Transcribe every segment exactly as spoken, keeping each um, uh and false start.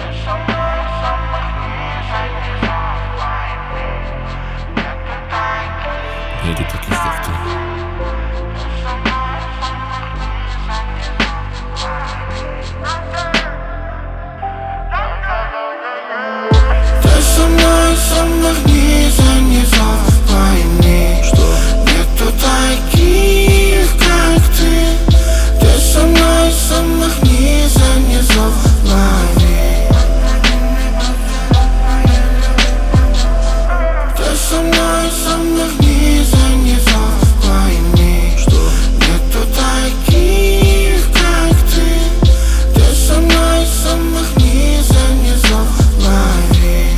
Нету таких, как ты. Ты со мной с самых низов, низов, пойми, что нету таких, как ты. Ты со мной с самых низов, низов, лови. Ты со мной с самых низов, низов, пойми, что нету таких, как ты. Ты со мной с самых низов, низов, лови.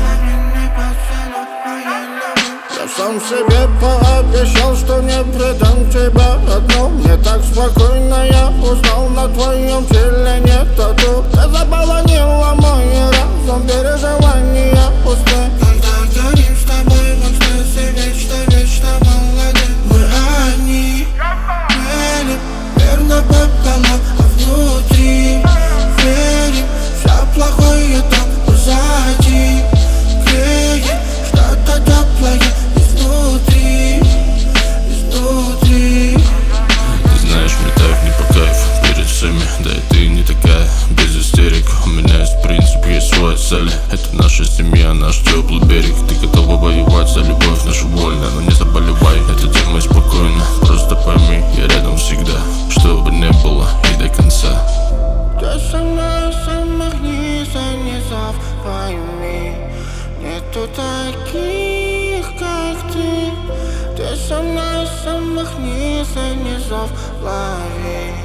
Я сам себе пообещал, что не предам тебя одну. Мне так спокойно, я узнал, на твоем теле нет тату. Ты заполонила мой разум, переживания пусты. Когда горим с тобой в экстазе, вечно, вечно молодым. Мы одни, верим, верно пополам, а внутри верим, все плохое там позади. Греет что-то теплое изнутри, изнутри. Ты знаешь, мне так не по кайфу перед всеми, да и ты не такая. Без истерик, у меня есть принцип, есть свои цели. Это наша семья, наш теплый берег. Ты готова воевать за любовь нашу больно, но не заболевай, это делай спокойно. Просто пойми, я рядом всегда, что бы ни было и до конца. Ты со мной с самых низов, низов, пойми, нету таких, как ты. Ты со мной с самых низов, низов, лови.